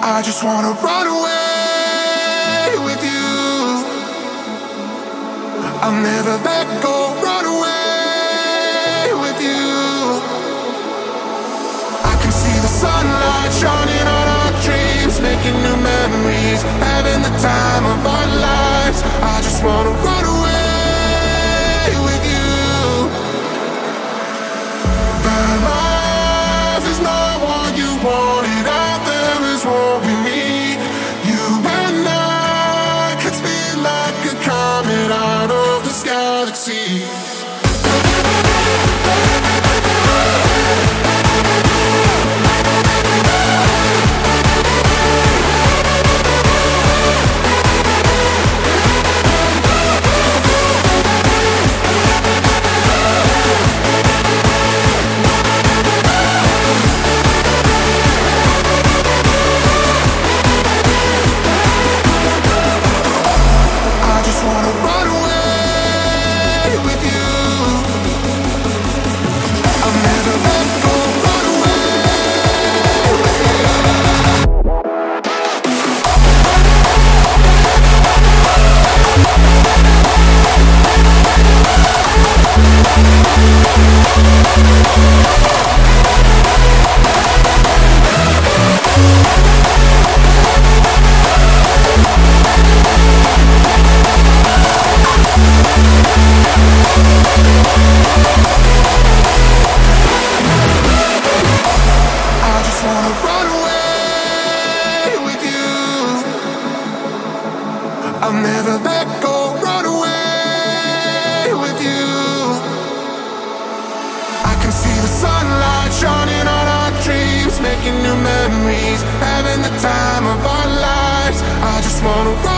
I just wanna run away with you. I'll never let go, run away with you. I can see the sunlight shining on our dreams, making new memories, having the time of our lives. I just wanna run away with you. But life is not what you wanted, out there is what we need. You and I could speed like a comet out of this galaxy. I'll never let go, run away with you. I can see the sunlight shining on our dreams, making new memories, having the time of our lives. I just wanna run